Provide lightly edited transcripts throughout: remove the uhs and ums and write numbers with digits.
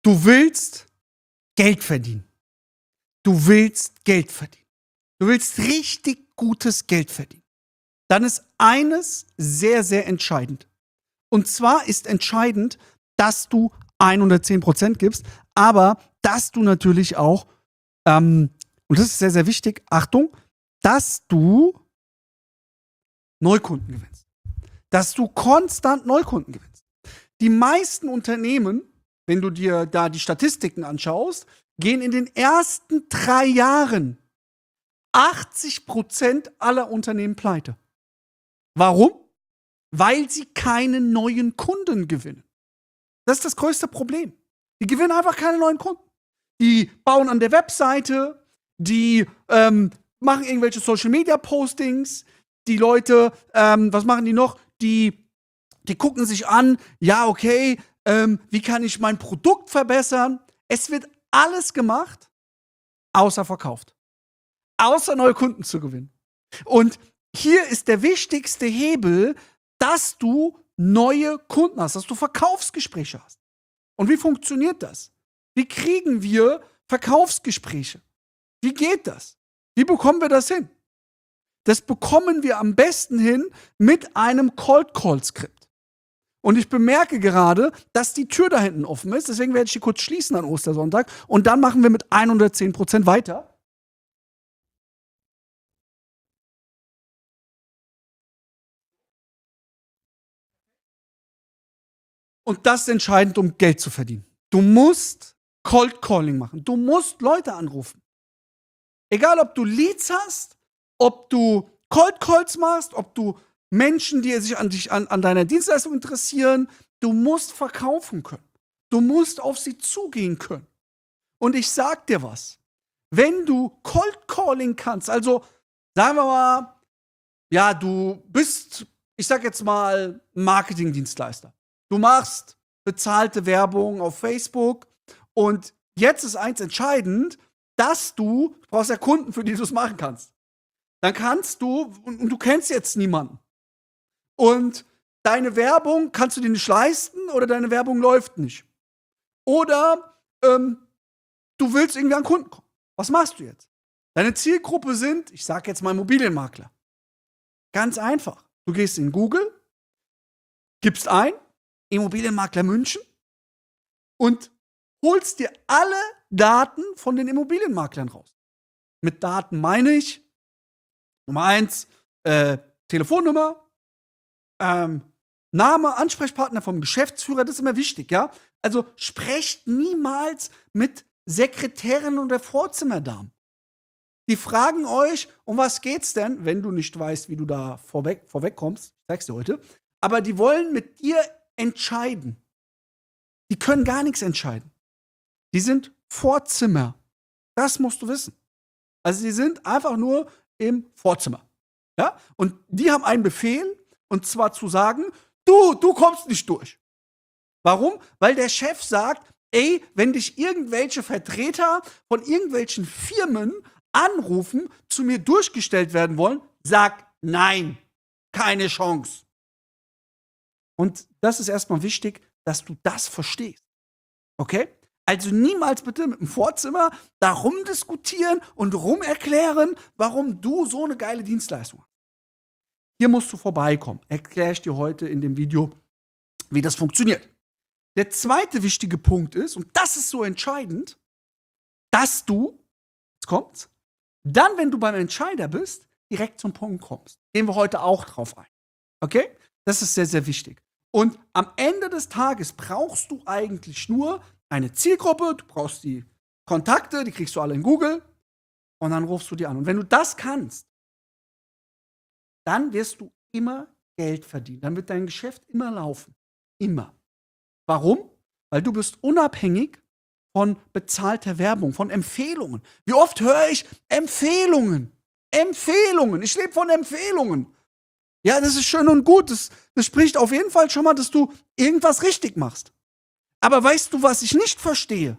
Du willst Geld verdienen. Du willst Geld verdienen. Du willst richtig gutes Geld verdienen. Dann ist eines sehr, sehr entscheidend. Und zwar ist entscheidend, dass du 110% gibst, aber dass du natürlich auch, und das ist sehr, sehr wichtig, Achtung, dass du Neukunden gewinnst. Dass du konstant Neukunden gewinnst. Die meisten Unternehmen, wenn du dir da die Statistiken anschaust, gehen in den ersten 3 Jahren 80% aller Unternehmen pleite. Warum? Weil sie keine neuen Kunden gewinnen. Das ist das größte Problem. Die gewinnen einfach keine neuen Kunden. Die bauen an der Webseite, die machen irgendwelche Social-Media-Postings, die Leute, was machen die noch? Die gucken sich an, ja, okay, wie kann ich mein Produkt verbessern? Es wird alles gemacht, außer verkauft. Außer neue Kunden zu gewinnen. Und hier ist der wichtigste Hebel, dass du neue Kunden hast, dass du Verkaufsgespräche hast. Und wie funktioniert das? Wie kriegen wir Verkaufsgespräche? Wie geht das? Wie bekommen wir das hin? Das bekommen wir am besten hin mit einem Cold-Call-Skript. Und ich bemerke gerade, dass die Tür da hinten offen ist. Deswegen werde ich die kurz schließen an Ostersonntag. Und dann machen wir mit 110% weiter. Und das ist entscheidend, um Geld zu verdienen. Du musst Cold Calling machen. Du musst Leute anrufen. Egal, ob du Leads hast, ob du Cold Calls machst, ob du Menschen, die sich an deiner Dienstleistung interessieren, du musst verkaufen können. Du musst auf sie zugehen können. Und ich sag dir was. Wenn du Cold Calling kannst, also sagen wir mal, ja, du bist, ich sag jetzt mal, Marketingdienstleister. Du machst bezahlte Werbung auf Facebook und jetzt ist eins entscheidend, dass du brauchst ja Kunden, für die du es machen kannst. Dann kannst du, und du kennst jetzt niemanden. Und deine Werbung kannst du dir nicht leisten oder deine Werbung läuft nicht. Oder du willst irgendwie an Kunden kommen. Was machst du jetzt? Deine Zielgruppe sind, ich sag jetzt mal Immobilienmakler. Ganz einfach. Du gehst in Google, gibst ein, Immobilienmakler München und holst dir alle Daten von den Immobilienmaklern raus. Mit Daten meine ich Nummer 1, Telefonnummer, Name, Ansprechpartner vom Geschäftsführer, das ist immer wichtig, ja? Also sprecht niemals mit Sekretärinnen oder Vorzimmerdamen. Die fragen euch, um was geht's denn, wenn du nicht weißt, wie du da vorwegkommst, ich sag's dir heute, aber die wollen mit dir entscheiden. Die können gar nichts entscheiden. Die sind Vorzimmer. Das musst du wissen. Also die sind einfach nur im Vorzimmer. Ja? Und die haben einen Befehl, und zwar zu sagen, du kommst nicht durch. Warum? Weil der Chef sagt, ey, wenn dich irgendwelche Vertreter von irgendwelchen Firmen anrufen, zu mir durchgestellt werden wollen, sag nein. Keine Chance. Und das ist erstmal wichtig, dass du das verstehst. Okay? Also niemals bitte mit dem Vorzimmer da rumdiskutieren und rumerklären, warum du so eine geile Dienstleistung hast. Hier musst du vorbeikommen. Erkläre ich dir heute in dem Video, wie das funktioniert. Der zweite wichtige Punkt ist, und das ist so entscheidend, dass du, jetzt kommt's, dann, wenn du beim Entscheider bist, direkt zum Punkt kommst. Gehen wir heute auch drauf ein. Okay? Das ist sehr, sehr wichtig. Und am Ende des Tages brauchst du eigentlich nur eine Zielgruppe, du brauchst die Kontakte, die kriegst du alle in Google und dann rufst du die an. Und wenn du das kannst, dann wirst du immer Geld verdienen. Dann wird dein Geschäft immer laufen. Immer. Warum? Weil du bist unabhängig von bezahlter Werbung, von Empfehlungen. Wie oft höre ich Empfehlungen? Empfehlungen. Ich lebe von Empfehlungen. Ja, das ist schön und gut. Das spricht auf jeden Fall schon mal, dass du irgendwas richtig machst. Aber weißt du, was ich nicht verstehe?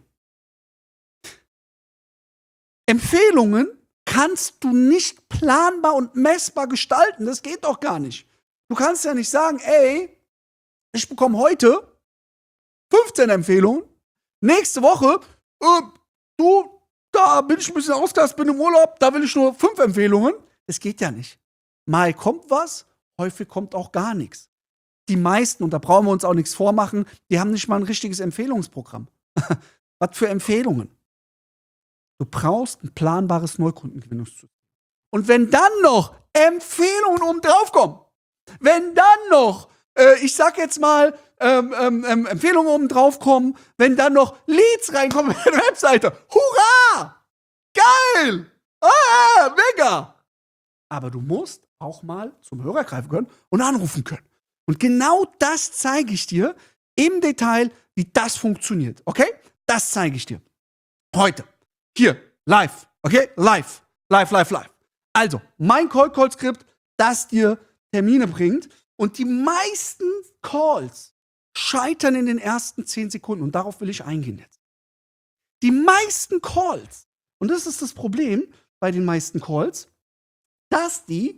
Empfehlungen kannst du nicht planbar und messbar gestalten. Das geht doch gar nicht. Du kannst ja nicht sagen, ey, ich bekomme heute 15 Empfehlungen, Nächste Woche, du, da bin ich ein bisschen ausgelastet, bin im Urlaub, da will ich nur 5 Empfehlungen. Es geht ja nicht. Mal kommt was, häufig kommt auch gar nichts. Die meisten, und da brauchen wir uns auch nichts vormachen, die haben nicht mal ein richtiges Empfehlungsprogramm. Was für Empfehlungen? Du brauchst ein planbares Neukundengewinnungssystem. Und wenn dann noch Empfehlungen oben drauf kommen, wenn dann noch, ich sag jetzt mal, Empfehlungen oben drauf kommen, wenn dann noch Leads reinkommen auf deine Webseite, hurra! Geil! Mega! Aber du musst auch mal zum Hörer greifen können und anrufen können. Und genau das zeige ich dir im Detail, wie das funktioniert. Okay? Das zeige ich dir. Heute. Hier. Live. Okay? Live. Also, mein Cold-Call-Skript, das dir Termine bringt. Und die meisten Calls scheitern in den ersten 10 Sekunden. Und darauf will ich eingehen jetzt. Die meisten Calls, und das ist das Problem bei den meisten Calls, dass die,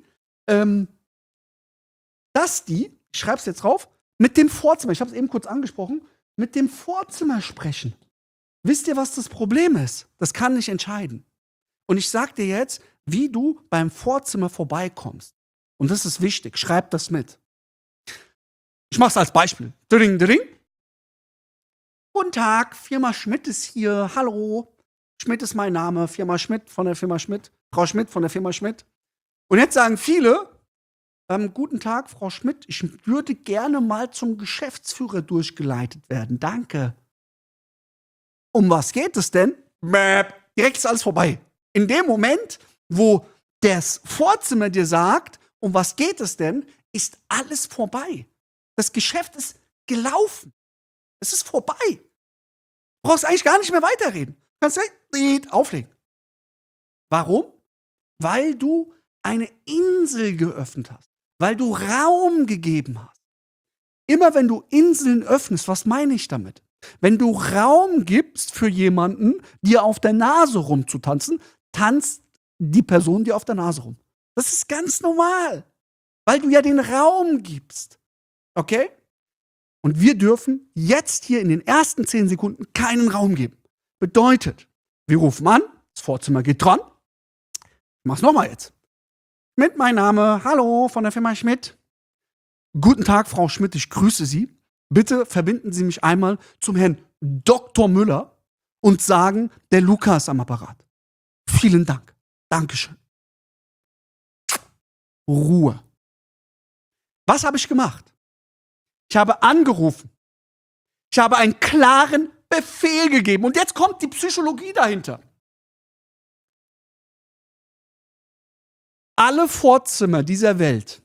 ich schreibe es jetzt drauf, mit dem Vorzimmer, ich habe es eben kurz angesprochen, mit dem Vorzimmer sprechen. Wisst ihr, was das Problem ist? Das kann nicht entscheiden. Und ich sag dir jetzt, wie du beim Vorzimmer vorbeikommst. Und das ist wichtig, schreib das mit. Ich mach's als Beispiel. Dring, dring. Guten Tag, Firma Schmidt ist hier. Hallo. Schmidt ist mein Name. Firma Schmidt von der Firma Schmidt. Frau Schmidt von der Firma Schmidt. Und jetzt sagen viele, guten Tag, Frau Schmidt, ich würde gerne mal zum Geschäftsführer durchgeleitet werden. Danke. Um was geht es denn? Direkt ist alles vorbei. In dem Moment, wo das Vorzimmer dir sagt, um was geht es denn, ist alles vorbei. Das Geschäft ist gelaufen. Es ist vorbei. Du brauchst eigentlich gar nicht mehr weiterreden. Du kannst direkt auflegen. Warum? Weil du eine Insel geöffnet hast. Weil du Raum gegeben hast. Immer wenn du Inseln öffnest, was meine ich damit? Wenn du Raum gibst für jemanden, dir auf der Nase rumzutanzen, tanzt die Person dir auf der Nase rum. Das ist ganz normal, weil du ja den Raum gibst. Okay? Und wir dürfen jetzt hier in den ersten 10 Sekunden keinen Raum geben. Bedeutet, wir rufen an, das Vorzimmer geht dran. Ich mach's nochmal jetzt. Schmidt, mein Name, hallo von der Firma Schmidt. Guten Tag, Frau Schmidt, ich grüße Sie. Bitte verbinden Sie mich einmal zum Herrn Dr. Müller und sagen, der Lukas am Apparat. Vielen Dank. Dankeschön. Ruhe. Was habe ich gemacht? Ich habe angerufen. Ich habe einen klaren Befehl gegeben. Und jetzt kommt die Psychologie dahinter. Alle Vorzimmer dieser Welt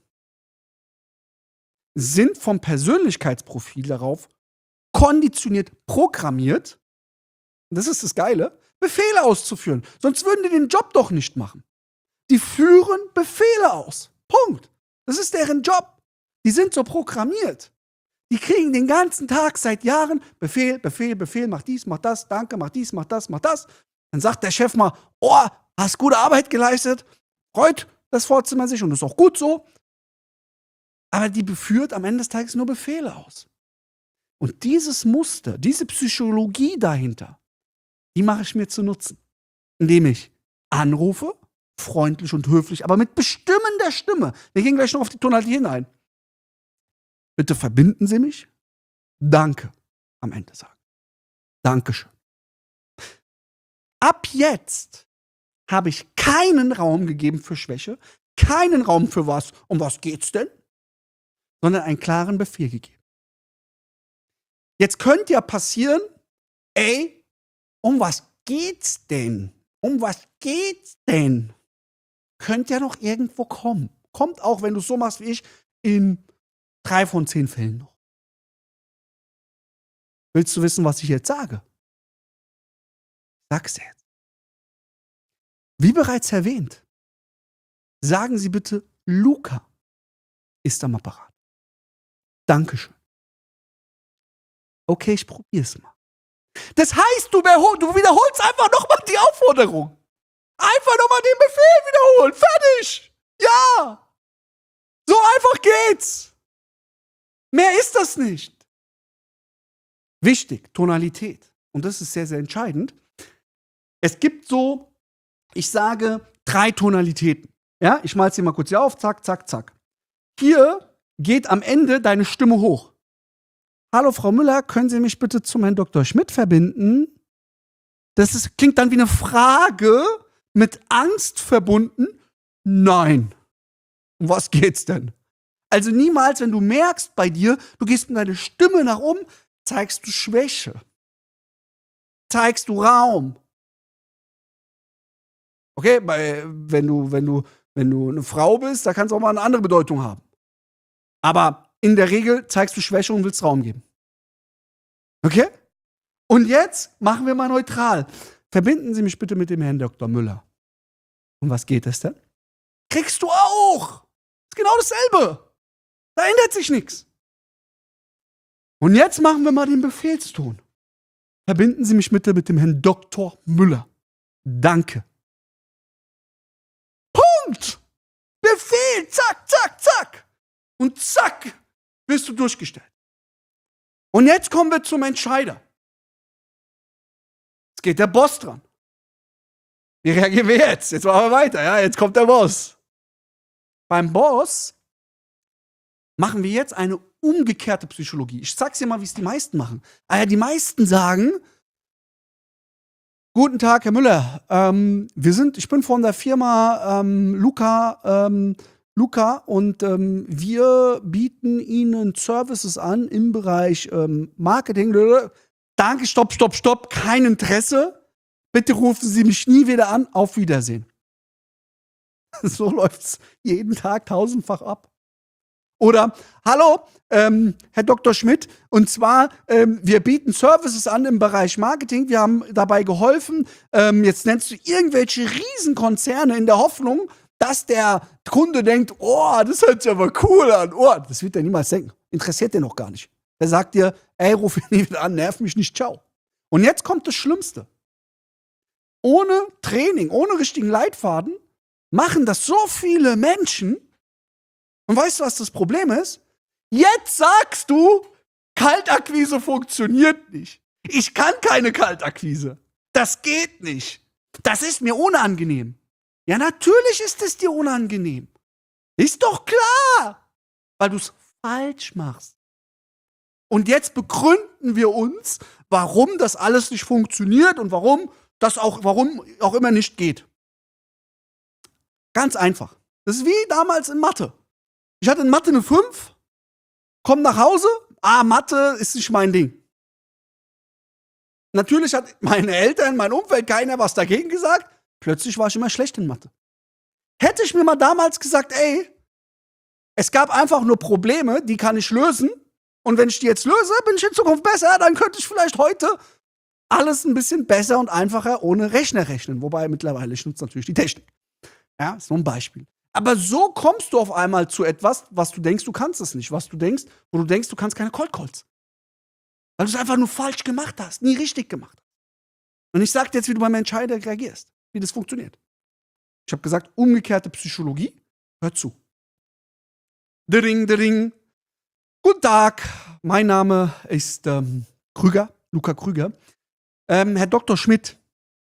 sind vom Persönlichkeitsprofil darauf konditioniert, programmiert, und das ist das Geile, Befehle auszuführen. Sonst würden die den Job doch nicht machen. Die führen Befehle aus. Punkt. Das ist deren Job. Die sind so programmiert. Die kriegen den ganzen Tag seit Jahren Befehl, Befehl, Befehl, mach dies, mach das, danke, mach dies, mach das, mach das. Dann sagt der Chef mal, oh, hast gute Arbeit geleistet, freut das Vorzimmer sich und das ist auch gut so. Aber die führt am Ende des Tages nur Befehle aus. Und dieses Muster, diese Psychologie dahinter, die mache ich mir zu Nutzen, indem ich anrufe, freundlich und höflich, aber mit bestimmender Stimme. Wir gehen gleich noch auf die Tonalität hinein. Bitte verbinden Sie mich. Danke am Ende sagen. Dankeschön. Ab jetzt habe ich keinen Raum gegeben für Schwäche, keinen Raum für was, um was geht's denn, sondern einen klaren Befehl gegeben. Jetzt könnte ja passieren, ey, um was geht's denn? Um was geht's denn? Könnte ja noch irgendwo kommen. Kommt auch, wenn du es so machst wie ich, in 3 von 10 Fällen noch. Willst du wissen, was ich jetzt sage? Sag's jetzt. Wie bereits erwähnt, sagen Sie bitte, Luca ist am Apparat. Dankeschön. Okay, ich probier's mal. Das heißt, du wiederholst einfach nochmal die Aufforderung. Einfach nochmal den Befehl wiederholen. Fertig. Ja. So einfach geht's. Mehr ist das nicht. Wichtig, Tonalität. und das ist sehr, sehr entscheidend, es gibt so, ich sage, 3 Tonalitäten. Ja, ich mal's dir mal kurz hier auf, zack, zack, zack. Hier geht am Ende deine Stimme hoch. Hallo Frau Müller, können Sie mich bitte zum Herrn Dr. Schmidt verbinden? Klingt dann wie eine Frage mit Angst verbunden. Nein. Um was geht's denn? Also niemals, wenn du merkst bei dir, du gehst mit deiner Stimme nach oben, zeigst du Schwäche. Zeigst du Raum. Okay, wenn du eine Frau bist, da kann es auch mal eine andere Bedeutung haben. Aber in der Regel zeigst du Schwäche und willst Raum geben. Okay? Und jetzt machen wir mal neutral. Verbinden Sie mich bitte mit dem Herrn Dr. Müller. Um was geht es denn? Kriegst du auch. Ist genau dasselbe. Da ändert sich nichts. Und jetzt machen wir mal den Befehlston. Verbinden Sie mich bitte mit dem Herrn Dr. Müller. Danke. Punkt. Befehl. Zack, zack, zack. Und zack, wirst du durchgestellt. Und jetzt kommen wir zum Entscheider. Jetzt geht der Boss dran. Wie reagieren wir jetzt? Jetzt machen wir weiter. Ja, jetzt kommt der Boss. Beim Boss machen wir jetzt eine umgekehrte Psychologie. Ich sag's dir mal, wie es die meisten machen. Die meisten sagen: Guten Tag, Herr Müller. Ich bin von der Firma Luca und wir bieten Ihnen Services an im Bereich Marketing. Danke, stopp, kein Interesse. Bitte rufen Sie mich nie wieder an. Auf Wiedersehen. So läuft's jeden Tag tausendfach ab. Oder, hallo, Herr Dr. Schmidt, und zwar, wir bieten Services an im Bereich Marketing. Wir haben dabei geholfen. Jetzt nennst du irgendwelche Riesenkonzerne in der Hoffnung, dass der Kunde denkt, oh, das hört sich aber cool an. Oh, das wird er niemals denken. Interessiert den noch gar nicht. Der sagt dir, ey, ruf mich nie wieder an, nerv mich nicht, ciao. Und jetzt kommt das Schlimmste. Ohne Training, ohne richtigen Leitfaden machen das so viele Menschen. Und weißt du, was das Problem ist? Jetzt sagst du, Kaltakquise funktioniert nicht. Ich kann keine Kaltakquise. Das geht nicht. Das ist mir unangenehm. Ja, natürlich ist es dir unangenehm. Ist doch klar. Weil du es falsch machst. Und jetzt begründen wir uns, warum das alles nicht funktioniert und warum auch immer nicht geht. Ganz einfach. Das ist wie damals in Mathe. Ich hatte in Mathe eine 5, komm nach Hause, Mathe ist nicht mein Ding. Natürlich hat meine Eltern, mein Umfeld, keiner was dagegen gesagt. Plötzlich war ich immer schlecht in Mathe. Hätte ich mir mal damals gesagt, ey, es gab einfach nur Probleme, die kann ich lösen. Und wenn ich die jetzt löse, bin ich in Zukunft besser, dann könnte ich vielleicht heute alles ein bisschen besser und einfacher ohne Rechner rechnen. Wobei mittlerweile, ich nutze natürlich die Technik. Ja, ist nur ein Beispiel. Aber so kommst du auf einmal zu etwas, was du denkst, du kannst es nicht. Wo du denkst, du kannst keine Cold Calls. Weil du es einfach nur falsch gemacht hast, nie richtig gemacht hast. Und ich sag dir jetzt, wie du beim Entscheider reagierst, wie das funktioniert. Ich habe gesagt, umgekehrte Psychologie. Hör zu. Dering, dering. Guten Tag, mein Name ist Luca Krüger. Herr Dr. Schmidt,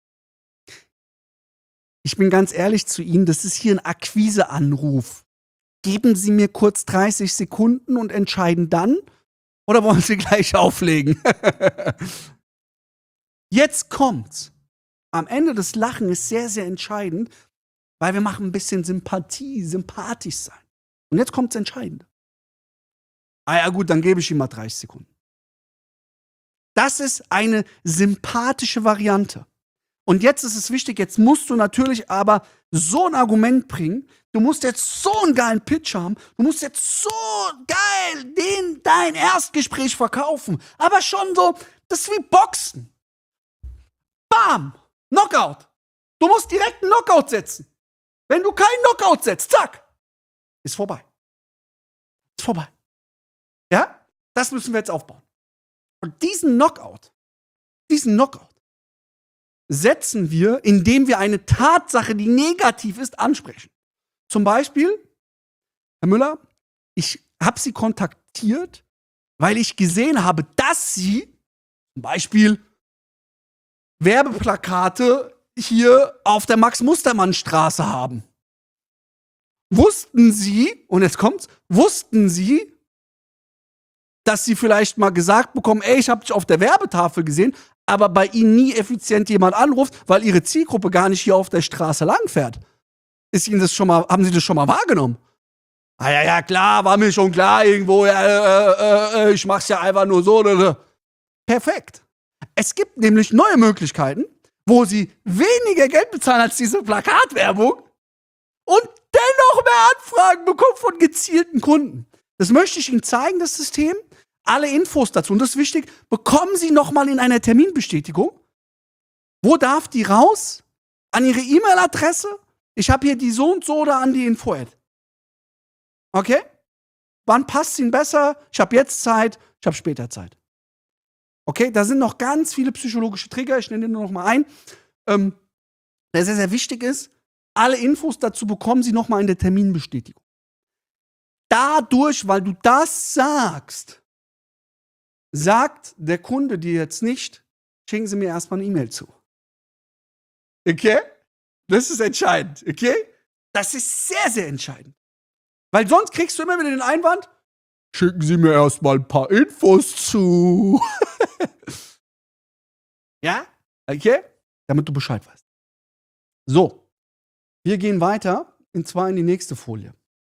ich bin ganz ehrlich zu Ihnen, das ist hier ein Akquiseanruf. Geben Sie mir kurz 30 Sekunden und entscheiden dann, oder wollen Sie gleich auflegen? Jetzt kommt's. Am Ende des Lachen ist sehr, sehr entscheidend, weil wir machen ein bisschen sympathisch sein. Und jetzt kommt's Entscheidende. Ja gut, dann gebe ich ihm mal 30 Sekunden. Das ist eine sympathische Variante. Und jetzt ist es wichtig, jetzt musst du natürlich aber so ein Argument bringen, du musst jetzt so einen geilen Pitch haben, du musst jetzt so geil dein Erstgespräch verkaufen. Aber schon so, das ist wie Boxen. Bam! Knockout. Du musst direkt einen Knockout setzen. Wenn du keinen Knockout setzt, zack, ist vorbei. Ist vorbei. Ja? Das müssen wir jetzt aufbauen. Und diesen Knockout setzen wir, indem wir eine Tatsache, die negativ ist, ansprechen. Zum Beispiel, Herr Müller, ich habe Sie kontaktiert, weil ich gesehen habe, dass Sie zum Beispiel Werbeplakate hier auf der Max-Mustermann-Straße haben. Wussten Sie, und jetzt kommt's, wussten Sie, dass Sie vielleicht mal gesagt bekommen, ey, ich habe dich auf der Werbetafel gesehen, aber bei Ihnen nie effizient jemand anruft, weil Ihre Zielgruppe gar nicht hier auf der Straße langfährt? Ist Ihnen das schon mal, haben Sie das schon mal wahrgenommen? Ah ja, ja, klar, war mir schon klar irgendwo, ich mach's ja einfach nur so. Perfekt. Es gibt nämlich neue Möglichkeiten, wo Sie weniger Geld bezahlen als diese Plakatwerbung und dennoch mehr Anfragen bekommen von gezielten Kunden. Das möchte ich Ihnen zeigen, das System. Alle Infos dazu, und das ist wichtig, bekommen Sie nochmal in einer Terminbestätigung. Wo darf die raus? An Ihre E-Mail-Adresse? Ich habe hier die so und so oder an die Info-Ad. Okay? Wann passt es Ihnen besser? Ich habe jetzt Zeit, ich habe später Zeit. Okay, da sind noch ganz viele psychologische Trigger, ich nenne den nur noch mal ein. Der sehr, sehr wichtig ist. Alle Infos dazu bekommen Sie nochmal in der Terminbestätigung. Dadurch, weil du das sagst, sagt der Kunde dir jetzt nicht, schicken Sie mir erstmal eine E-Mail zu. Okay? Das ist entscheidend, okay? Das ist sehr, sehr entscheidend. Weil sonst kriegst du immer wieder den Einwand, schicken Sie mir erstmal ein paar Infos zu. Ja? Okay? Damit du Bescheid weißt. So. Wir gehen weiter, und zwar in die nächste Folie.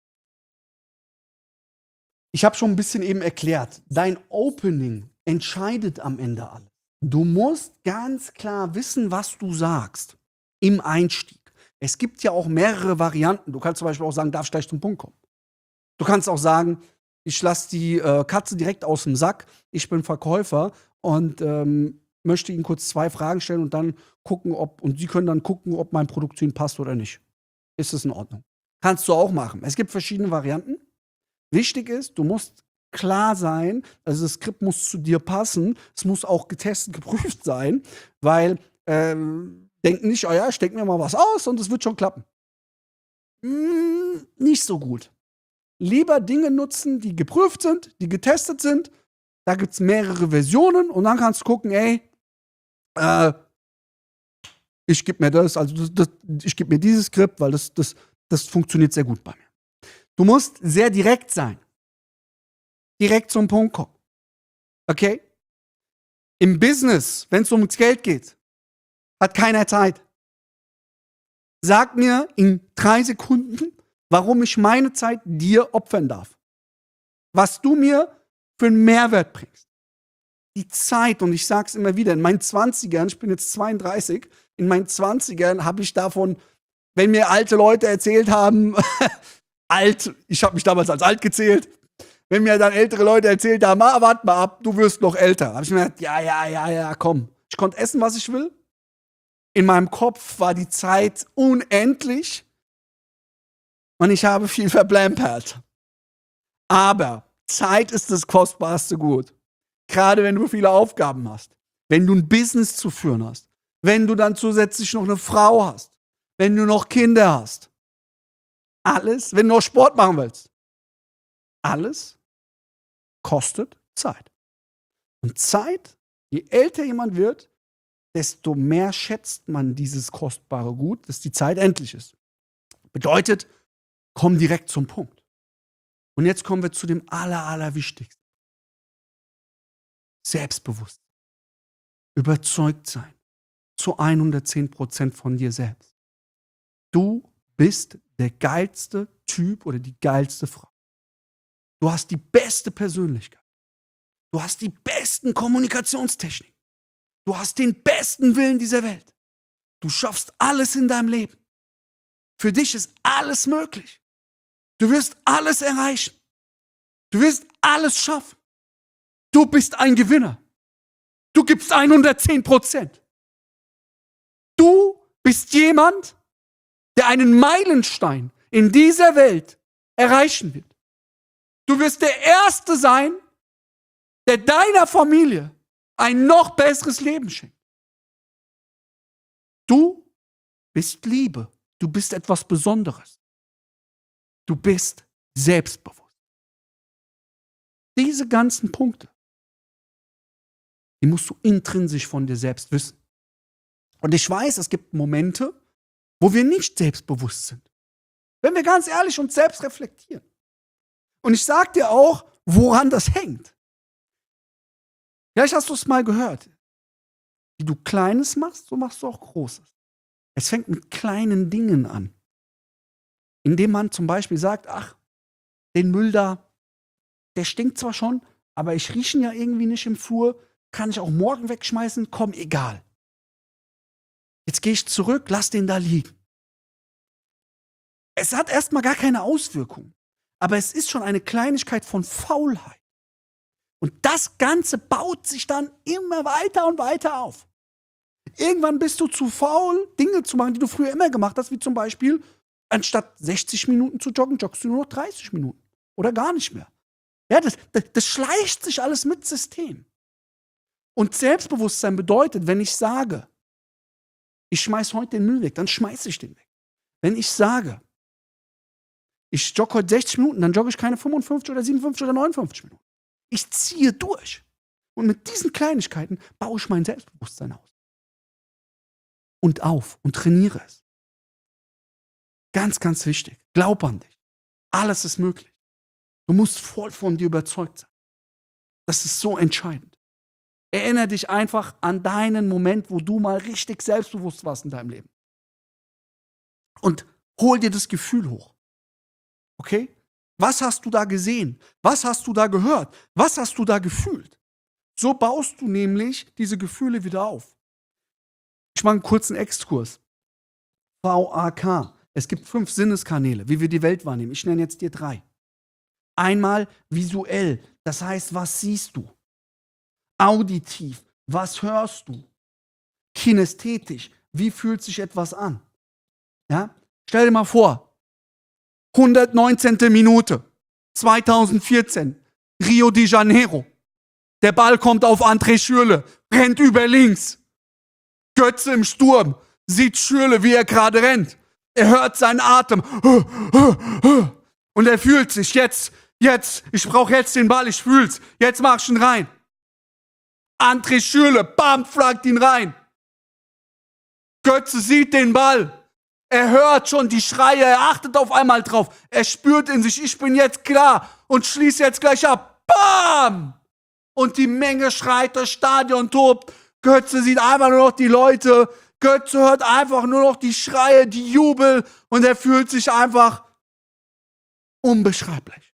Ich habe schon ein bisschen eben erklärt, dein Opening entscheidet am Ende alles. Du musst ganz klar wissen, was du sagst im Einstieg. Es gibt ja auch mehrere Varianten. Du kannst zum Beispiel auch sagen, darf ich gleich zum Punkt kommen. Du kannst auch sagen, ich lasse die Katze direkt aus dem Sack, ich bin Verkäufer und möchte Ihnen kurz 2 Fragen stellen und dann gucken, und Sie können dann gucken, ob mein Produkt zu Ihnen passt oder nicht. Ist das in Ordnung? Kannst du auch machen. Es gibt verschiedene Varianten. Wichtig ist, du musst klar sein, also das Skript muss zu dir passen, es muss auch getestet, geprüft sein, weil denk nicht, oh ja, ich denke mir mal was aus und es wird schon klappen. Nicht so gut. Lieber Dinge nutzen, die geprüft sind, die getestet sind. Da gibt es mehrere Versionen und dann kannst du gucken, ey, ich gebe mir ich gebe mir dieses Skript, weil das funktioniert sehr gut bei mir. Du musst sehr direkt sein. Direkt zum Punkt kommen. Okay? Im Business, wenn es ums Geld geht, hat keiner Zeit. Sag mir in 3 Sekunden, warum ich meine Zeit dir opfern darf. Was du mir für einen Mehrwert bringst. Die Zeit, und ich sag's immer wieder, in meinen 20ern, ich bin jetzt 32, in meinen 20ern habe ich davon, wenn mir alte Leute erzählt haben, ich habe mich damals als alt gezählt, wenn mir dann ältere Leute erzählt haben, warte mal ab, du wirst noch älter, habe ich mir gedacht, ja, komm. Ich konnte essen, was ich will. In meinem Kopf war die Zeit unendlich und ich habe viel verplempert. Aber Zeit ist das kostbarste Gut. Gerade wenn du viele Aufgaben hast, wenn du ein Business zu führen hast, wenn du dann zusätzlich noch eine Frau hast, wenn du noch Kinder hast. Alles, wenn du noch Sport machen willst. Alles kostet Zeit. Und Zeit, je älter jemand wird, desto mehr schätzt man dieses kostbare Gut, dass die Zeit endlich ist. Bedeutet, komm direkt zum Punkt. Und jetzt kommen wir zu dem Allerwichtigsten. Selbstbewusst. Überzeugt sein. Zu 110% von dir selbst. Du bist der geilste Typ oder die geilste Frau. Du hast die beste Persönlichkeit. Du hast die besten Kommunikationstechniken. Du hast den besten Willen dieser Welt. Du schaffst alles in deinem Leben. Für dich ist alles möglich. Du wirst alles erreichen. Du wirst alles schaffen. Du bist ein Gewinner. Du gibst 110%. Du bist jemand, der einen Meilenstein in dieser Welt erreichen wird. Du wirst der Erste sein, der deiner Familie ein noch besseres Leben schenkt. Du bist Liebe. Du bist etwas Besonderes. Du bist selbstbewusst. Diese ganzen Punkte, die musst du intrinsisch von dir selbst wissen. Und ich weiß, es gibt Momente, wo wir nicht selbstbewusst sind. Wenn wir ganz ehrlich uns selbst reflektieren. Und ich sag dir auch, woran das hängt. Vielleicht hast du es mal gehört. Wie du Kleines machst, so machst du auch Großes. Es fängt mit kleinen Dingen an. Indem man zum Beispiel sagt, ach, den Müll da, der stinkt zwar schon, aber ich rieche ihn ja irgendwie nicht im Flur, kann ich auch morgen wegschmeißen, komm, egal. Jetzt gehe ich zurück, lass den da liegen. Es hat erstmal gar keine Auswirkung, aber es ist schon eine Kleinigkeit von Faulheit. Und das Ganze baut sich dann immer weiter und weiter auf. Irgendwann bist du zu faul, Dinge zu machen, die du früher immer gemacht hast, wie zum Beispiel, anstatt 60 Minuten zu joggen, joggst du nur noch 30 Minuten. Oder gar nicht mehr. Ja, das schleicht sich alles mit System. Und Selbstbewusstsein bedeutet, wenn ich sage, ich schmeiß heute den Müll weg, dann schmeiße ich den weg. Wenn ich sage, ich jogge heute 60 Minuten, dann jogge ich keine 55 oder 57 oder 59 Minuten. Ich ziehe durch. Und mit diesen Kleinigkeiten baue ich mein Selbstbewusstsein aus. Und auf und trainiere es. Ganz, ganz wichtig. Glaub an dich. Alles ist möglich. Du musst voll von dir überzeugt sein. Das ist so entscheidend. Erinnere dich einfach an deinen Moment, wo du mal richtig selbstbewusst warst in deinem Leben. Und hol dir das Gefühl hoch. Okay? Was hast du da gesehen? Was hast du da gehört? Was hast du da gefühlt? So baust du nämlich diese Gefühle wieder auf. Ich mache einen kurzen Exkurs. VAK. Es gibt 5 Sinneskanäle, wie wir die Welt wahrnehmen. Ich nenne jetzt dir 3. Einmal visuell, das heißt, was siehst du? Auditiv, was hörst du? Kinästhetisch, wie fühlt sich etwas an? Ja? Stell dir mal vor, 119. Minute, 2014, Rio de Janeiro. Der Ball kommt auf André Schürrle, rennt über links. Götze im Sturm, sieht Schürrle, wie er gerade rennt. Er hört seinen Atem. Und er fühlt sich jetzt, ich brauche jetzt den Ball, ich fühl's. Jetzt mach ich ihn rein. André Schürrle, bam, flaggt ihn rein. Götze sieht den Ball. Er hört schon die Schreie, er achtet auf einmal drauf. Er spürt in sich, ich bin jetzt klar und schließe jetzt gleich ab. Bam! Und die Menge schreit, das Stadion tobt. Götze sieht einfach nur noch die Leute. Götze hört einfach nur noch die Schreie, die Jubel und er fühlt sich einfach unbeschreiblich.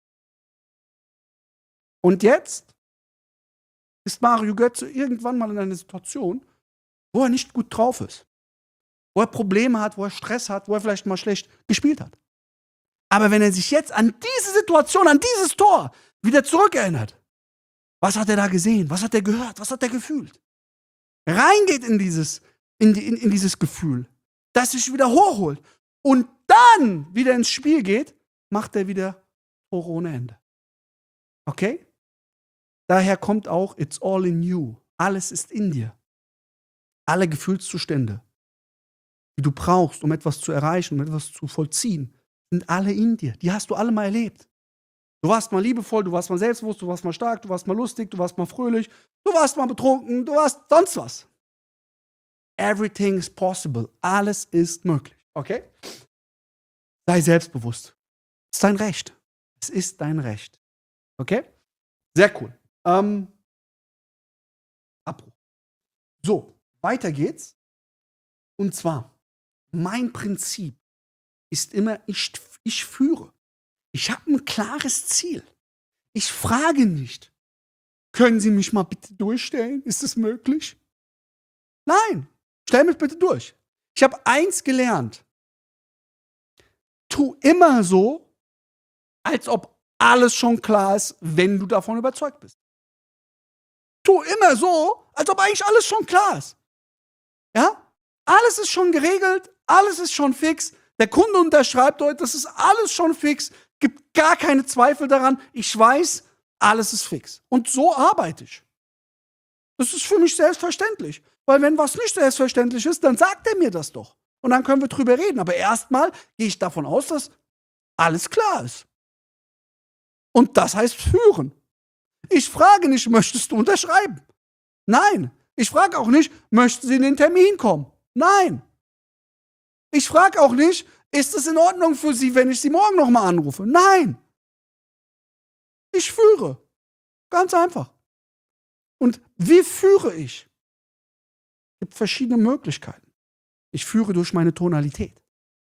Und jetzt ist Mario Götze irgendwann mal in einer Situation, wo er nicht gut drauf ist. Wo er Probleme hat, wo er Stress hat, wo er vielleicht mal schlecht gespielt hat. Aber wenn er sich jetzt an diese Situation, an dieses Tor wieder zurückerinnert, was hat er da gesehen? Was hat er gehört? Was hat er gefühlt? Reingeht in dieses Gefühl, das sich wieder hochholt und dann wieder ins Spiel geht, macht er wieder Tore ohne Ende. Okay? Daher kommt auch It's all in you. Alles ist in dir. Alle Gefühlszustände, die du brauchst, um etwas zu erreichen, um etwas zu vollziehen, sind alle in dir. Die hast du alle mal erlebt. Du warst mal liebevoll, du warst mal selbstbewusst, du warst mal stark, du warst mal lustig, du warst mal fröhlich, du warst mal betrunken, du warst sonst was. Everything is possible. Alles ist möglich. Okay? Sei selbstbewusst. Es ist dein Recht. Es ist dein Recht. Okay? Sehr cool. Abbruch. So, weiter geht's. Und zwar, mein Prinzip ist immer, ich führe. Ich habe ein klares Ziel. Ich frage nicht, können Sie mich mal bitte durchstellen? Ist es möglich? Nein, stell mich bitte durch. Ich habe eins gelernt. Tu immer so, als ob alles schon klar ist, wenn du davon überzeugt bist. Tu immer so, als ob eigentlich alles schon klar ist. Ja? Alles ist schon geregelt, alles ist schon fix. Der Kunde unterschreibt heute, das ist alles schon fix. Gibt gar keine Zweifel daran. Ich weiß, alles ist fix. Und so arbeite ich. Das ist für mich selbstverständlich. Weil wenn was nicht selbstverständlich ist, dann sagt er mir das doch. Und dann können wir drüber reden. Aber erstmal gehe ich davon aus, dass alles klar ist. Und das heißt führen. Ich frage nicht, möchtest du unterschreiben? Nein. Ich frage auch nicht, möchten Sie in den Termin kommen? Nein. Ich frage auch nicht, ist es in Ordnung für Sie, wenn ich Sie morgen nochmal anrufe? Nein. Ich führe. Ganz einfach. Und wie führe ich? Es gibt verschiedene Möglichkeiten. Ich führe durch meine Tonalität.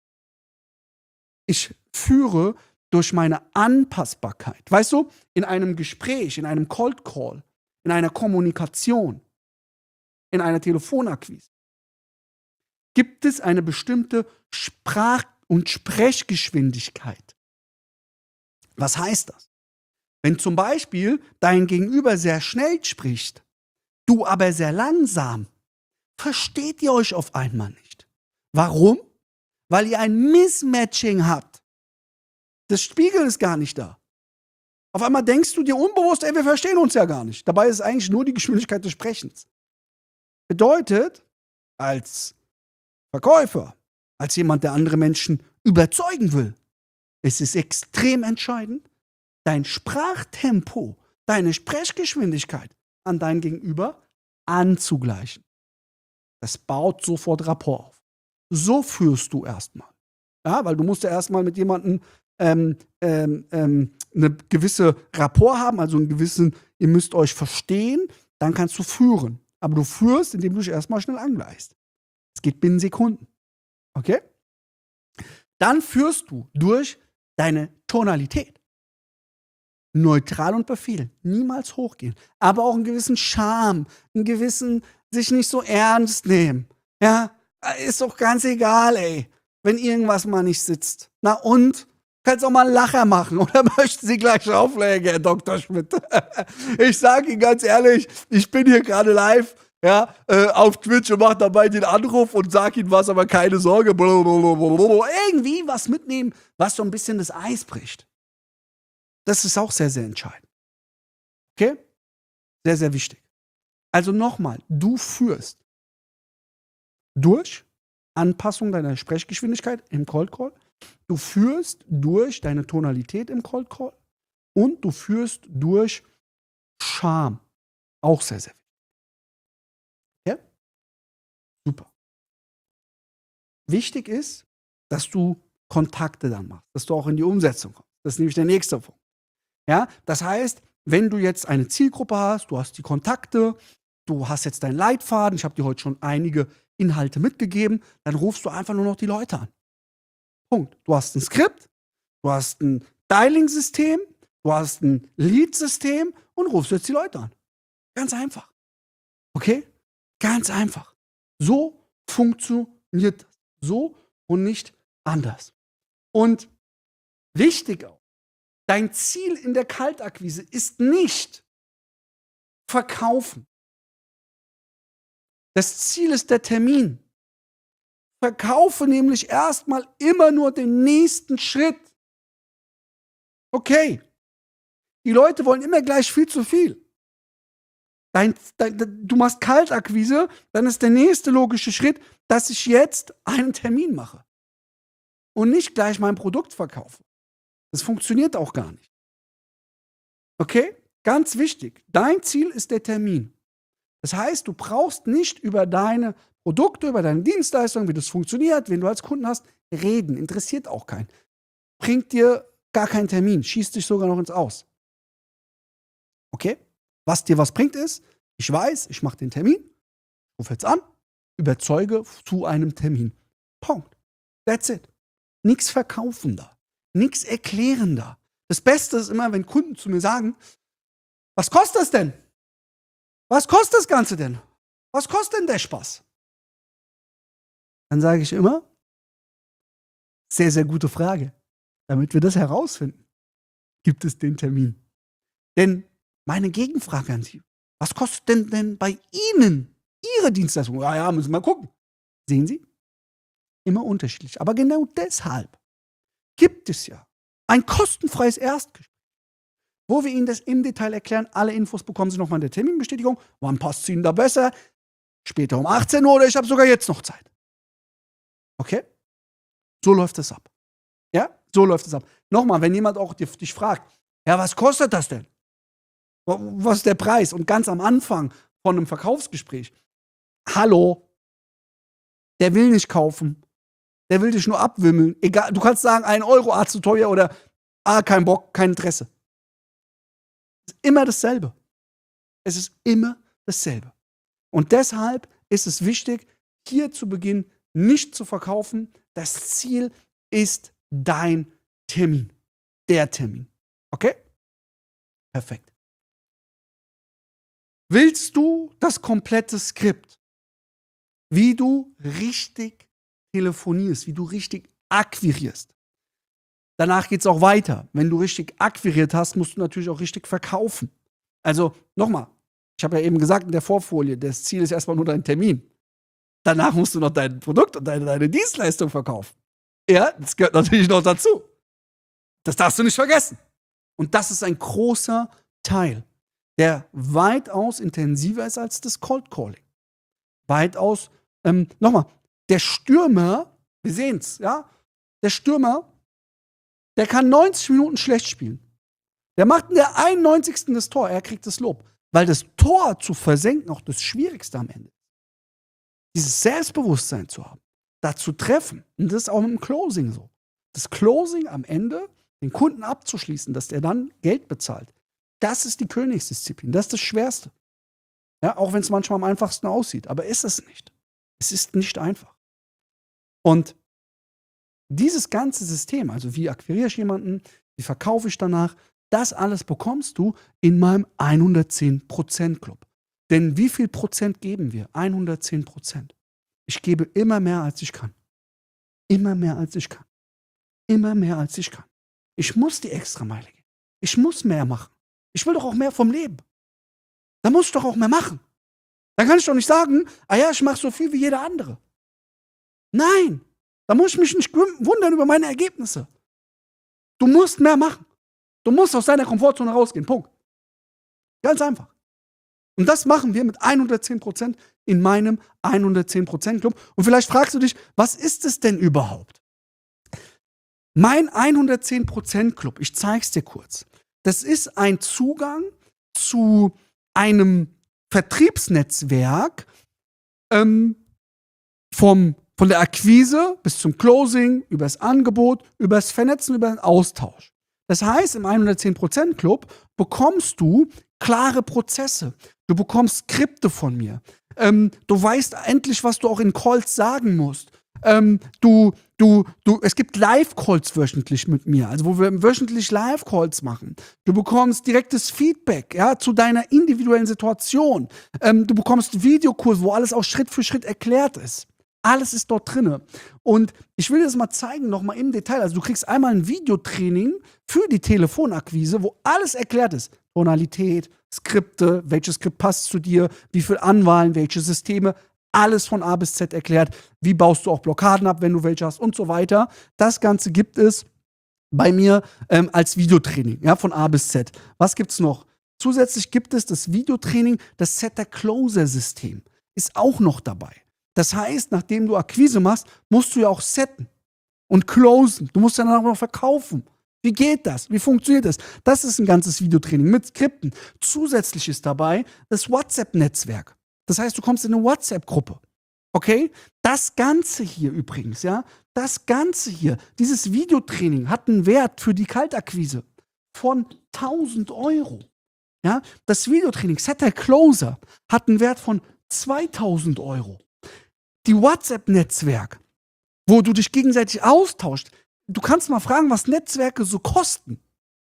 Ich führe durch meine Anpassbarkeit. Weißt du, in einem Gespräch, in einem Cold Call, in einer Kommunikation, in einer Telefonakquise gibt es eine bestimmte Sprach- und Sprechgeschwindigkeit. Was heißt das? Wenn zum Beispiel dein Gegenüber sehr schnell spricht, du aber sehr langsam, versteht ihr euch auf einmal nicht. Warum? Weil ihr ein Mismatching habt. Das Spiegeln ist gar nicht da. Auf einmal denkst du dir unbewusst, ey, wir verstehen uns ja gar nicht. Dabei ist es eigentlich nur die Geschwindigkeit des Sprechens. Bedeutet, als Verkäufer, als jemand, der andere Menschen überzeugen will, ist es extrem entscheidend, dein Sprachtempo, deine Sprechgeschwindigkeit an dein Gegenüber anzugleichen. Das baut sofort Rapport auf. So führst du erstmal. Ja, weil du musst ja erstmal mit jemandem eine gewisse Rapport haben, also einen gewissen, ihr müsst euch verstehen, dann kannst du führen. Aber du führst, indem du dich erstmal schnell angleichst. Es geht binnen Sekunden. Okay? Dann führst du durch deine Tonalität. Neutral und befehlen. Niemals hochgehen. Aber auch einen gewissen Charme, einen gewissen sich nicht so ernst nehmen. Ja, ist doch ganz egal, ey, wenn irgendwas mal nicht sitzt. Na und? Kannst auch mal einen Lacher machen oder möchten Sie gleich auflegen, Herr Dr. Schmidt? Ich sage Ihnen ganz ehrlich, ich bin hier gerade live, ja, auf Twitch und mache dabei den Anruf und sage Ihnen was, aber keine Sorge. Irgendwie was mitnehmen, was so ein bisschen das Eis bricht. Das ist auch sehr, sehr entscheidend. Okay? Sehr, sehr wichtig. Also nochmal, du führst durch Anpassung deiner Sprechgeschwindigkeit im Cold Call, du führst durch deine Tonalität im Cold Call und du führst durch Charme. Auch sehr, sehr wichtig. Ja? Super. Wichtig ist, dass du Kontakte dann machst, dass du auch in die Umsetzung kommst. Das ist nämlich der nächste Punkt. Ja? Das heißt, wenn du jetzt eine Zielgruppe hast, du hast die Kontakte, du hast jetzt deinen Leitfaden, ich habe dir heute schon einige Inhalte mitgegeben, dann rufst du einfach nur noch die Leute an. Punkt. Du hast ein Skript, du hast ein Dialing-System, du hast ein Lead-System und rufst jetzt die Leute an. Ganz einfach. Okay? Ganz einfach. So funktioniert das. So und nicht anders. Und wichtig auch, dein Ziel in der Kaltakquise ist nicht verkaufen. Das Ziel ist der Termin. Verkaufe nämlich erstmal immer nur den nächsten Schritt. Okay. Die Leute wollen immer gleich viel zu viel. Du machst Kaltakquise, dann ist der nächste logische Schritt, dass ich jetzt einen Termin mache. Und nicht gleich mein Produkt verkaufe. Das funktioniert auch gar nicht. Okay? Ganz wichtig. Dein Ziel ist der Termin. Das heißt, du brauchst nicht über deine Produkte, über deine Dienstleistungen, wie das funktioniert, wen du als Kunden hast, reden. Interessiert auch keinen. Bringt dir gar keinen Termin. Schießt dich sogar noch ins Aus. Okay? Was dir was bringt ist, ich weiß, ich mache den Termin, ruf jetzt an, überzeuge zu einem Termin. Punkt. That's it. Nichts verkaufen da. Nichts erklären da. Das Beste ist immer, wenn Kunden zu mir sagen, was kostet das denn? Was kostet das Ganze denn? Was kostet denn der Spaß? Dann sage ich immer, sehr, sehr gute Frage. Damit wir das herausfinden, gibt es den Termin. Denn meine Gegenfrage an Sie, was kostet denn bei Ihnen Ihre Dienstleistung? Ja, müssen wir mal gucken. Sehen Sie? Immer unterschiedlich. Aber genau deshalb gibt es ja ein kostenfreies Erstgespräch, wo wir Ihnen das im Detail erklären. Alle Infos bekommen Sie nochmal in der Terminbestätigung. Wann passt es Ihnen da besser? Später um 18 Uhr oder ich habe sogar jetzt noch Zeit. Okay? So läuft es ab. Ja? So läuft es ab. Nochmal, wenn jemand auch dich fragt, ja, was kostet das denn? Was ist der Preis? Und ganz am Anfang von einem Verkaufsgespräch, hallo, Der will nicht kaufen. Der will dich nur abwimmeln. Egal, du kannst sagen, 1 € zu teuer oder kein Bock, kein Interesse. Es ist immer dasselbe. Es ist immer dasselbe. Und deshalb ist es wichtig, hier zu Beginn nicht zu verkaufen. Das Ziel ist dein Termin. Der Termin. Okay? Perfekt. Willst du das komplette Skript, wie du richtig telefonierst, wie du richtig akquirierst? Danach geht es auch weiter. Wenn du richtig akquiriert hast, musst du natürlich auch richtig verkaufen. Also nochmal, ich habe ja eben gesagt in der Vorfolie, das Ziel ist erstmal nur dein Termin. Danach musst du noch dein Produkt und deine Dienstleistung verkaufen. Ja, das gehört natürlich noch dazu. Das darfst du nicht vergessen. Und das ist ein großer Teil, der weitaus intensiver ist als das Cold Calling. Weitaus, nochmal, der Stürmer, wir sehen es, ja, der Stürmer, der kann 90 Minuten schlecht spielen. Der macht in der 91. das Tor, er kriegt das Lob. Weil das Tor zu versenken auch das Schwierigste am Ende ist. Dieses Selbstbewusstsein zu haben, da zu treffen. Und das ist auch mit dem Closing so. Das Closing am Ende, den Kunden abzuschließen, dass der dann Geld bezahlt, das ist die Königsdisziplin. Das ist das Schwerste. Ja, auch wenn es manchmal am einfachsten aussieht. Aber ist es nicht. Es ist nicht einfach. Und dieses ganze System, also wie akquiriere ich jemanden, wie verkaufe ich danach, das alles bekommst du in meinem 110% Club. Denn wie viel Prozent geben wir? 110%. Ich gebe immer mehr, als ich kann. Immer mehr, als ich kann. Immer mehr, als ich kann. Ich muss die Extrameile gehen. Ich muss mehr machen. Ich will doch auch mehr vom Leben. Da muss ich doch auch mehr machen. Da kann ich doch nicht sagen, ja, ich mache so viel wie jeder andere. Nein, da muss ich mich nicht wundern über meine Ergebnisse. Du musst mehr machen. Du musst aus deiner Komfortzone rausgehen. Punkt. Ganz einfach. Und das machen wir mit 110% in meinem 110% Club. Und vielleicht fragst du dich, was ist es denn überhaupt? Mein 110% Club, ich zeig's dir kurz. Das ist ein Zugang zu einem Vertriebsnetzwerk von der Akquise bis zum Closing, über das Angebot, über das Vernetzen, über den Austausch. Das heißt, im 110% Club bekommst du klare Prozesse. Du bekommst Skripte von mir. Du weißt endlich, was du auch in Calls sagen musst. Es gibt Live-Calls wöchentlich mit mir, also wo wir wöchentlich Live-Calls machen. Du bekommst direktes Feedback, ja, zu deiner individuellen Situation. Du bekommst Videokurse, wo alles auch Schritt für Schritt erklärt ist. Alles ist dort drin. Und ich will dir das mal zeigen, nochmal im Detail. Also du kriegst einmal ein Videotraining für die Telefonakquise, wo alles erklärt ist. Tonalität, Skripte, welches Skript passt zu dir, wie viel Anwahlen, welche Systeme, alles von A bis Z erklärt. Wie baust du auch Blockaden ab, wenn du welche hast und so weiter. Das Ganze gibt es bei mir als Videotraining, ja, von A bis Z. Was gibt's noch? Zusätzlich gibt es das Videotraining, das Setter-Closer-System. Ist auch noch dabei. Das heißt, nachdem du Akquise machst, musst du ja auch setten und closen. Du musst dann auch noch verkaufen. Wie geht das? Wie funktioniert das? Das ist ein ganzes Videotraining mit Skripten. Zusätzlich ist dabei das WhatsApp-Netzwerk. Das heißt, du kommst in eine WhatsApp-Gruppe. Okay? Das Ganze hier übrigens, ja, das Ganze hier, dieses Videotraining hat einen Wert für die Kaltakquise von 1.000 €. Ja? Das Videotraining, Setter Closer, hat einen Wert von 2.000 €. Die WhatsApp-Netzwerk, wo du dich gegenseitig austauscht. Du kannst mal fragen, was Netzwerke so kosten.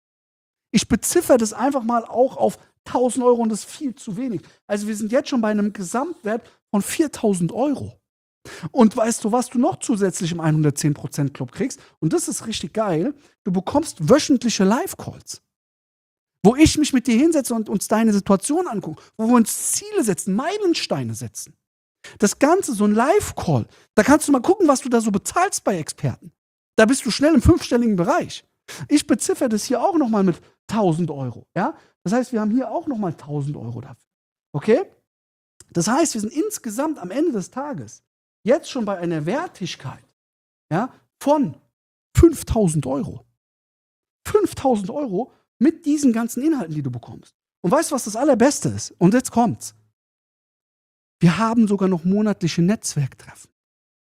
Ich beziffere das einfach mal auch auf 1.000 € und das ist viel zu wenig. Also wir sind jetzt schon bei einem Gesamtwert von 4.000 €. Und weißt du, was du noch zusätzlich im 110% Club kriegst? Und das ist richtig geil. Du bekommst wöchentliche Live-Calls, wo ich mich mit dir hinsetze und uns deine Situation angucke, wo wir uns Ziele setzen, Meilensteine setzen. Das Ganze, so ein Live-Call, da kannst du mal gucken, was du da so bezahlst bei Experten. Da bist du schnell im 5-stelligen Bereich. Ich beziffere das hier auch nochmal mit 1.000 €. Ja? Das heißt, wir haben hier auch nochmal 1.000 € dafür. Okay? Das heißt, wir sind insgesamt am Ende des Tages jetzt schon bei einer Wertigkeit, ja, von 5.000 €. 5.000 € mit diesen ganzen Inhalten, die du bekommst. Und weißt du, was das Allerbeste ist? Und jetzt kommt's. Wir haben sogar noch monatliche Netzwerktreffen.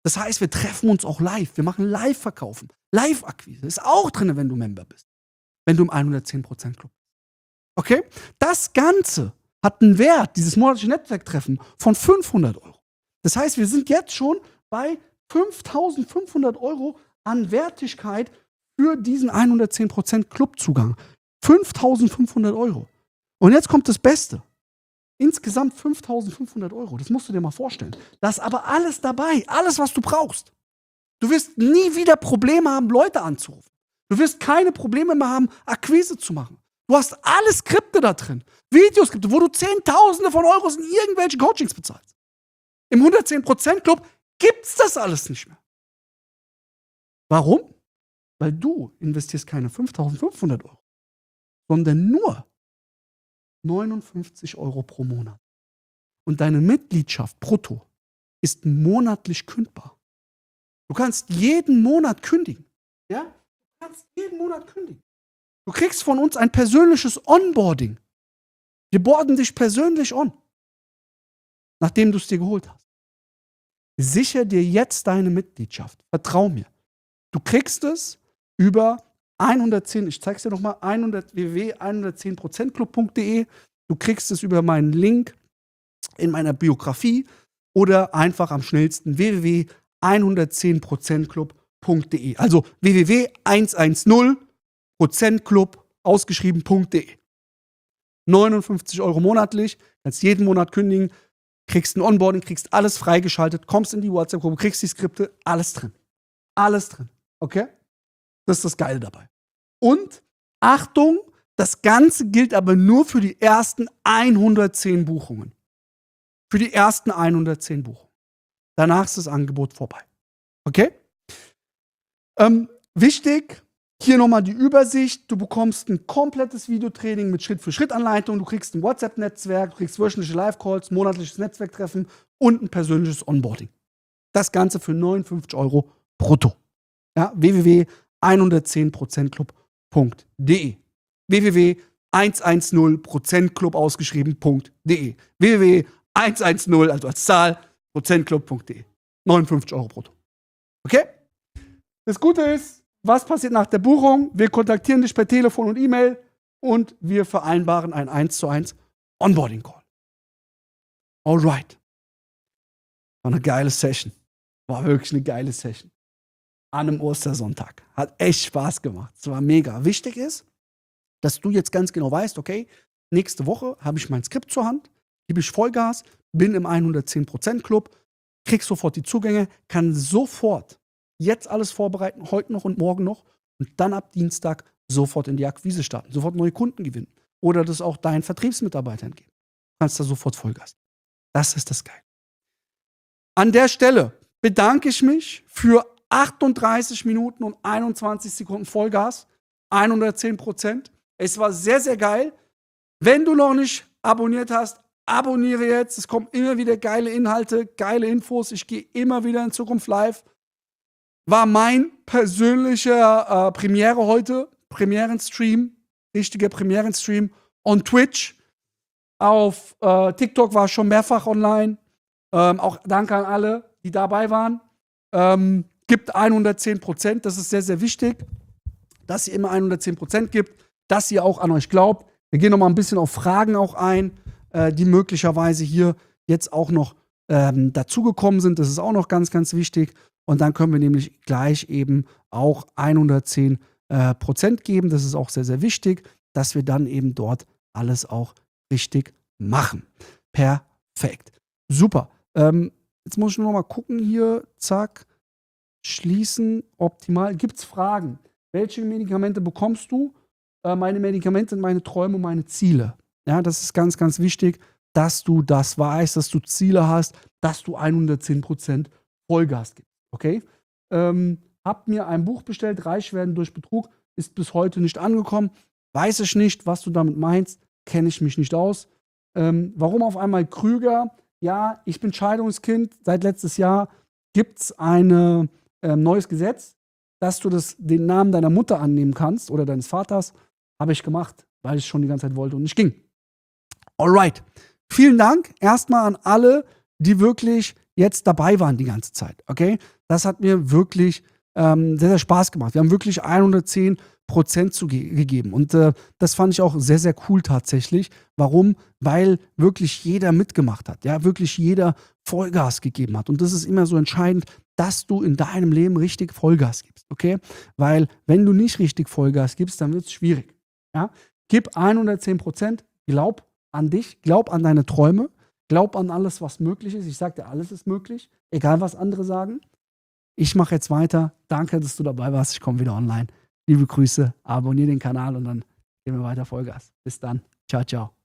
Das heißt, wir treffen uns auch live. Wir machen Live-Verkaufen. Live-Akquise ist auch drin, wenn du Member bist. Wenn du im 110% Club bist. Okay? Das Ganze hat einen Wert, dieses monatliche Netzwerktreffen, von 500 Euro. Das heißt, wir sind jetzt schon bei 5.500 Euro an Wertigkeit für diesen 110% Clubzugang. 5.500 Euro. Und jetzt kommt das Beste. Insgesamt 5.500 Euro. Das musst du dir mal vorstellen. Da ist aber alles dabei. Alles, was du brauchst. Du wirst nie wieder Probleme haben, Leute anzurufen. Du wirst keine Probleme mehr haben, Akquise zu machen. Du hast alle Skripte da drin. Videoskripte, wo du Zehntausende von Euros in irgendwelche Coachings bezahlst. Im 110% Club gibt's das alles nicht mehr. Warum? Weil du investierst keine 5.500 Euro, sondern nur 59 Euro pro Monat. Und deine Mitgliedschaft brutto ist monatlich kündbar. Du kannst jeden Monat kündigen. Ja? Du kannst jeden Monat kündigen. Du kriegst von uns ein persönliches Onboarding. Wir boarden dich persönlich on, nachdem du es dir geholt hast. Sicher dir jetzt deine Mitgliedschaft. Vertrau mir. Du kriegst es über 110, ich zeig's dir nochmal, www.110%club.de. Du kriegst es über meinen Link in meiner Biografie oder einfach am schnellsten www.110%club.de. Also www.110%club ausgeschrieben.de. 59 Euro monatlich, kannst jeden Monat kündigen, kriegst ein Onboarding, kriegst alles freigeschaltet, kommst in die WhatsApp-Gruppe, kriegst die Skripte, alles drin. Alles drin. Okay? Das ist das Geile dabei. Und Achtung, das Ganze gilt aber nur für die ersten 110 Buchungen. Für die ersten 110 Buchungen. Danach ist das Angebot vorbei. Okay? Wichtig, hier nochmal die Übersicht. Du bekommst ein komplettes Videotraining mit Schritt-für-Schritt-Anleitung. Du kriegst ein WhatsApp-Netzwerk, du kriegst wöchentliche Live-Calls, monatliches Netzwerktreffen und ein persönliches Onboarding. Das Ganze für 59 Euro brutto. Ja, www.110%club.de. www.110%club ausgeschrieben.de. www.110, also als Zahl, %club.de. 59 Euro brutto. Okay? Das Gute ist, was passiert nach der Buchung? Wir kontaktieren dich per Telefon und E-Mail und wir vereinbaren einen 1:1 Onboarding-Call. Alright. War eine geile Session. War wirklich eine geile Session. An einem Ostersonntag. Hat echt Spaß gemacht. Es war mega. Wichtig ist, dass du jetzt ganz genau weißt, okay, nächste Woche habe ich mein Skript zur Hand, gebe ich Vollgas, bin im 110% Club, krieg sofort die Zugänge, kann sofort jetzt alles vorbereiten, heute noch und morgen noch und dann ab Dienstag sofort in die Akquise starten, sofort neue Kunden gewinnen oder das auch deinen Vertriebsmitarbeitern geben. Du kannst da sofort Vollgas. Das ist das Geile. An der Stelle bedanke ich mich für 38 Minuten und 21 Sekunden Vollgas, 110%. Es war sehr, sehr geil. Wenn du noch nicht abonniert hast, abonniere jetzt. Es kommen immer wieder geile Inhalte, geile Infos. Ich gehe immer wieder in Zukunft live. War mein persönlicher Premiere heute. Premierenstream. Richtiger Premierenstream. On Twitch. Auf TikTok war ich schon mehrfach online. Auch danke an alle, die dabei waren. Gibt 110%. Das ist sehr, sehr wichtig, dass ihr immer 110% gibt, dass ihr auch an euch glaubt. Wir gehen noch mal ein bisschen auf Fragen auch ein, die möglicherweise hier jetzt auch noch dazugekommen sind. Das ist auch noch ganz, ganz wichtig. Und dann können wir nämlich gleich eben auch 110% geben. Das ist auch sehr, sehr wichtig, dass wir dann eben dort alles auch richtig machen. Perfekt. Super. Jetzt muss ich nur noch mal gucken hier. Zack. Schließen. Optimal. Gibt es Fragen? Welche Medikamente bekommst du? Meine Medikamente sind meine Träume, meine Ziele. Ja, das ist ganz, ganz wichtig, dass du das weißt, dass du Ziele hast, dass du 110% Vollgas gibst. Okay? Hab mir ein Buch bestellt, Reich werden durch Betrug, ist bis heute nicht angekommen. Weiß ich nicht, was du damit meinst, kenne ich mich nicht aus. Warum auf einmal Krüger? Ja, ich bin Scheidungskind. Seit letztes Jahr gibt es ein neues Gesetz, dass du den Namen deiner Mutter annehmen kannst oder deines Vaters. Habe ich gemacht, weil ich schon die ganze Zeit wollte und nicht ging. Alright. Vielen Dank erstmal an alle, die wirklich jetzt dabei waren die ganze Zeit, okay? Das hat mir wirklich sehr, sehr Spaß gemacht. Wir haben wirklich 110% gegeben und das fand ich auch sehr, sehr cool tatsächlich. Warum? Weil wirklich jeder mitgemacht hat, ja, wirklich jeder Vollgas gegeben hat und das ist immer so entscheidend, dass du in deinem Leben richtig Vollgas gibst, okay? Weil wenn du nicht richtig Vollgas gibst, dann wird es schwierig, ja? Gib 110%, glaub an dich, glaub an deine Träume, glaub an alles, was möglich ist. Ich sage dir, alles ist möglich, egal was andere sagen. Ich mache jetzt weiter. Danke, dass du dabei warst. Ich komme wieder online. Liebe Grüße, abonniere den Kanal und dann gehen wir weiter Vollgas. Bis dann. Ciao, ciao.